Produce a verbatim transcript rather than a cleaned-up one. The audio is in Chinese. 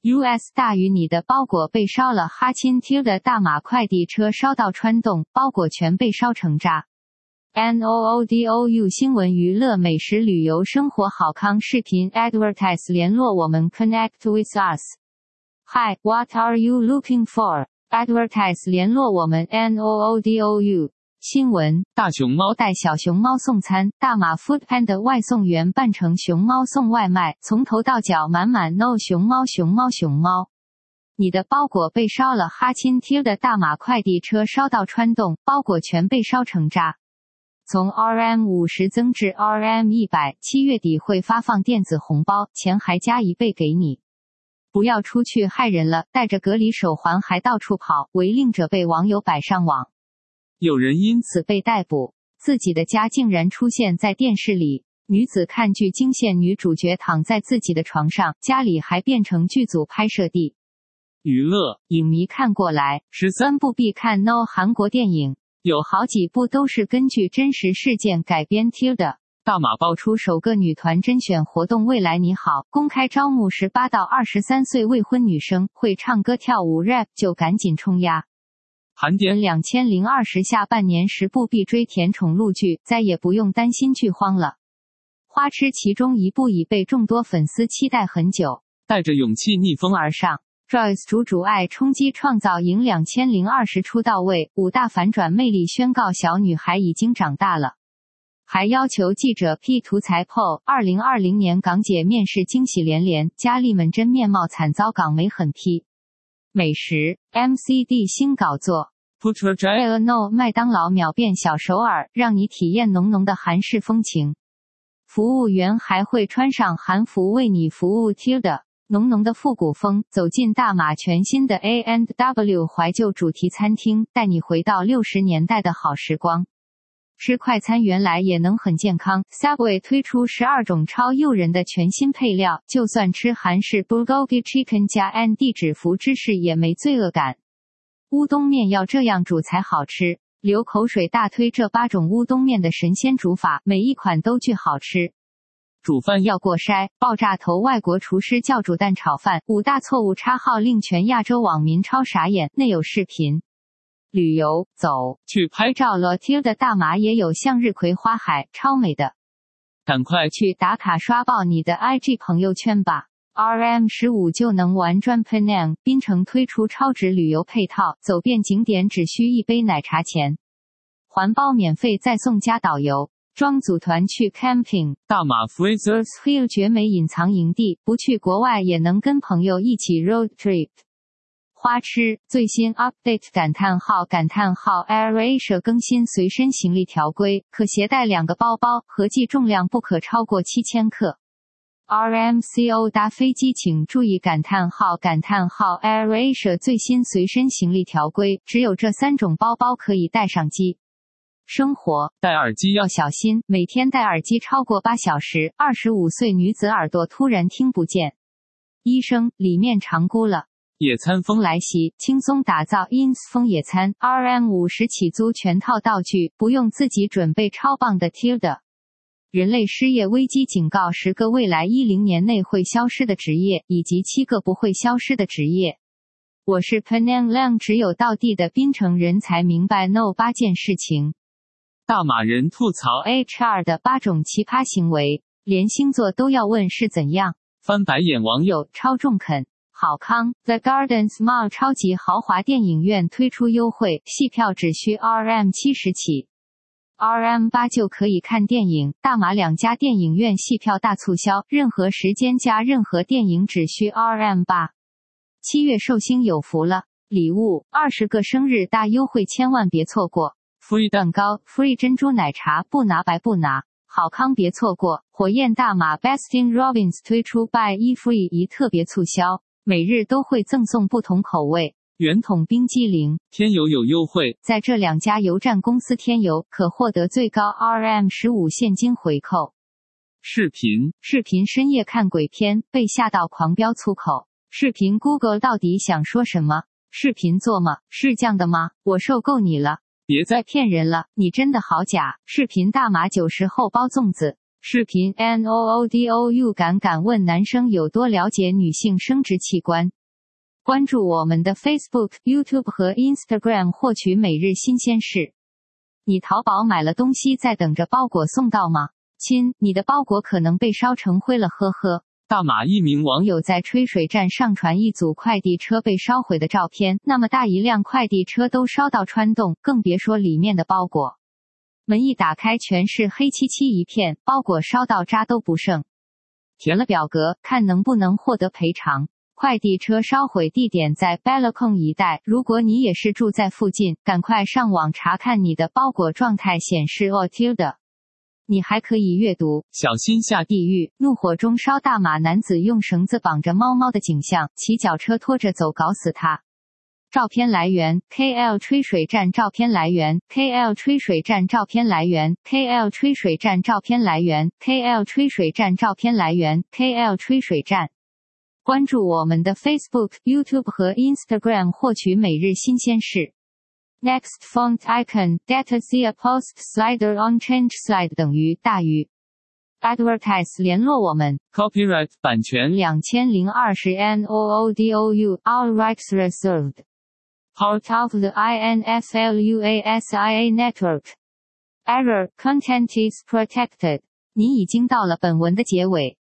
U S 大于你的包裹被烧了，哈钦 tilde 大马快递车烧到穿洞，包裹全被烧成渣。Noodou 新闻娱乐美食旅游生活好康视频 Advertise 联络我们 Connect with us. Hi, what are you looking for? Advertise 联络我们 Noodou 新闻大熊猫带小熊猫送餐，大马 Foodpanda 外送员扮成熊猫送外卖，从头到脚满满 no 熊猫熊猫熊猫。你的包裹被烧了，哈钦 tilde 大马快递车烧到穿洞，包裹全被烧成渣。从 R M 五十 增至 R M 一百， 七月底会发放电子红包，钱还加一倍给你。不要出去害人了，带着隔离手环还到处跑，违令者被网友摆上网。 有人因此被逮捕，自己的家竟然出现在电视里。女子看剧惊现女主角躺在自己的床上，家里还变成剧组拍摄地。 娱乐影迷看过来， 十三部必看 No 韩国电影，有好几部都是根据真实事件改编 tilde。 大马爆出首个女团甄选活动，未来你好，公开招募十八到二十三岁未婚女生，会唱歌跳舞 rap 就赶紧冲呀！ 盘点两千零二十下半年十部必追甜宠录剧，再也不用担心剧荒了。花痴其中一部已被众多粉丝期待很久， 带着勇气逆风而上。 Joyce 主主爱冲击创造营两千零二十出到位，五大反转魅力宣告小女孩已经长大了。还要求记者 P 图裁 P O 二零二零年港姐面试惊喜连连，佳丽们真面貌惨遭港媒狠批。美食 M C D 新稿作 Putra Jaya No 麦当劳秒变小首尔，让你体验浓浓的韩式风情。服务员还会穿上韩服为你服务 tilde 浓浓的复古风，走进大马全新的 A and W 怀旧主题餐厅，带你回到六十年代的好时光。吃快餐原来也能很健康 ，Subway 推出十二种超诱人的全新配料，就算吃韩式 Bulgogi Chicken 加 N 低脂肪芝士也没罪恶感。乌冬面要这样煮才好吃，流口水大推这八种乌冬面的神仙煮法，每一款都巨好吃。 煮饭要过筛，爆炸头外国厨师教煮蛋炒饭，五大错误插号令全亚洲网民超傻眼，内有视频。旅游走去拍照了 tilde 大马也有向日葵花海，超美的， 赶快去打卡刷爆你的 I G 朋友圈吧。R M 十五 就能玩转 Penang， 槟城推出超值旅游配套，走遍景点只需一杯奶茶钱，环包免费再送加导游，装组团去 camping。 大马 Fraser's Hill 绝美隐藏营地，不去国外也能跟朋友一起 road trip。花痴最新 update 感叹号感叹号 AirAsia 更新随身行李条规，可携带两个包包，合计重量不可超过七千克。R M C O 搭飞机请注意感叹号感叹号 AirAsia 最新随身行李条规，只有这三种包包可以带上机。生活戴耳机要小心，每天戴耳机超过八小时。二十五岁女子耳朵突然听不见，医生里面长估了。 野餐风来袭，轻松打造 ins 风野餐 R M 五十 起租全套道具，不用自己准备超棒的 tilde。人类失业危机警告十个未来一零年内会消失的职业，以及七个不会消失的职业。我是 Penang Lang， 只有道地的槟城人才明白 no 八件事情。 大马人吐槽 H R 的八种奇葩行为，连星座都要问是怎样。 翻白眼网友超中肯。好康 The Gardens Mall 超级豪华电影院推出优惠，戏票只需 R M 七十 起 R M 八 就可以看电影。大马两家电影院戏票大促销，任何时间加任何电影只需 R M 八。 七月寿星有福了，礼物二十个生日大优惠千万别错过。 Free 蛋糕 Free 珍珠奶茶，不拿白不拿，好康别错过。火焰大马 Baskin Robbins 推出 Buy E Free 一特别促销，每日都会赠送不同口味圆筒冰激凌， 天油有优惠， 在这两家油站公司添油可获得最高 R M 十五 现金回扣。 视频视频深夜看鬼片，被吓到狂飙粗口。视频 Google 到底想说什么？视频做吗？是这样的吗？我受够你了， 别再骗人了，你真的好假。视频大马九十后包粽子， 视频 N O O D O U 敢敢问男生有多了解女性生殖器官。关注我们的 Facebook、YouTube 和 Instagram 获取每日新鲜事。你淘宝买了东西在等着包裹送到吗？亲，你的包裹可能被烧成灰了，呵呵。 大马一名网友有在吹水站上传一组快递车被烧毁的照片，那么大一辆快递车都烧到穿洞，更别说里面的包裹。门一打开全是黑漆漆一片，包裹烧到渣都不剩。填了表格，看能不能获得赔偿。快递车烧毁地点在 Bellacon 一带，如果你也是住在附近，赶快上网查看你的包裹状态显示 O tilde。你还可以阅读小心下地狱，怒火中烧大马男子用绳子绑着猫猫的景象，骑脚车拖着走，搞死他。照片来源 K L 吹水站照片来源 K L 吹水站照片来源 K L 吹水站照片来源 K L 吹水站照片来源 K L 吹水站。关注我们的 Facebook、YouTube 和 Instagram 获取每日新鲜事。Next font icon data see a post slider on change slide 等于大于 advertise 联络我们 copyright 版权两千二十 N O O D O U all rights reserved part of the I N F L U A S I A network error content is protected 你已经到了本文的结尾。